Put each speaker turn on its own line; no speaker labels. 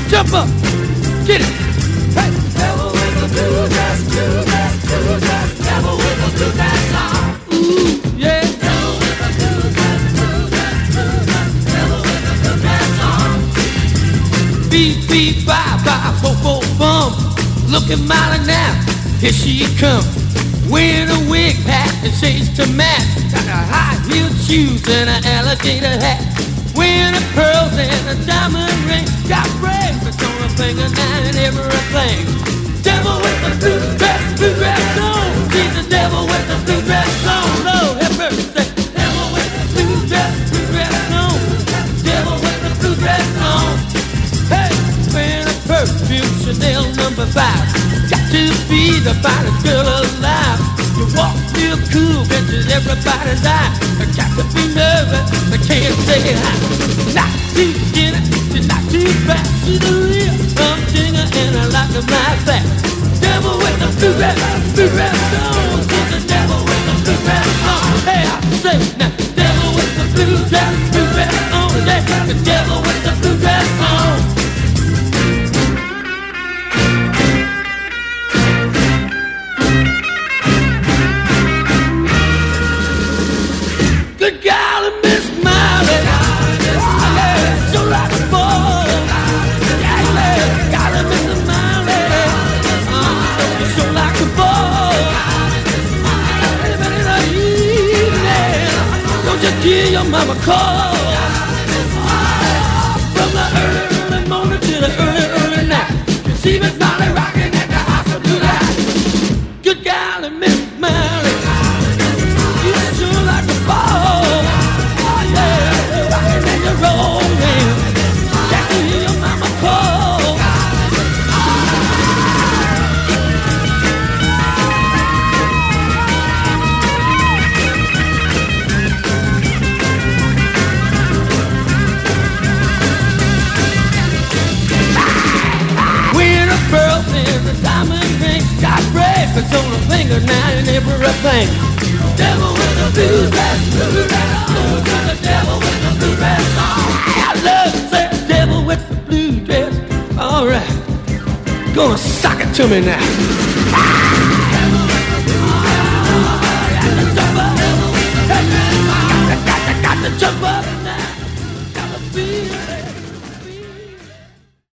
Jump up, get it. Hey, devil with the blue dress, blue dress, blue dress, devil with the blue dress on. Ooh, yeah. Devil with the blue dress, blue dress, blue dress, devil with the blue dress on. Beep, beep, bye, bye, bo, bo, bum. Looking mighty now, here she comes. Wearing a wig hat and shades to match. Got a high-heeled shoes and an alligator hat. Wearing the pearls and a diamond ring. Got bracelets on her finger and everything. Devil with the blue dress on. She's the devil with the blue dress on. Lord have mercy. Devil with the blue dress on. Devil with the blue dress on. Hey, wearing a perfume Chanel number 5. Got to be the finest girl alive. You walk real cool, catches everybody's eye. I got to be nervous, I can't say hi. Not too skinny, she's not too fat. She's a real humdinger and I like her like that. Devil with the blue dress on. She's the devil with the blue dress on. Hey, I say now, devil with the blue dress on. Yeah, the devil with the blue dress on. Good golly, Miss Miley, yeah, so like a ball. Yeah, golly, Miss Miley, you're so like a ball. In the evening, don't you hear your mama call? From the early morning to the early night, you see Miss Miley rocking at the house of tonight. Good golly, Miss Miley, you're so like a ball. Bracelets on her finger now and everything. Devil with a blue dress on. The devil with the blue dress on. I love to say devil with the blue dress. All right, gonna sock it to me now. Devil with the blue dress on. Got to jump up. Got to jump up.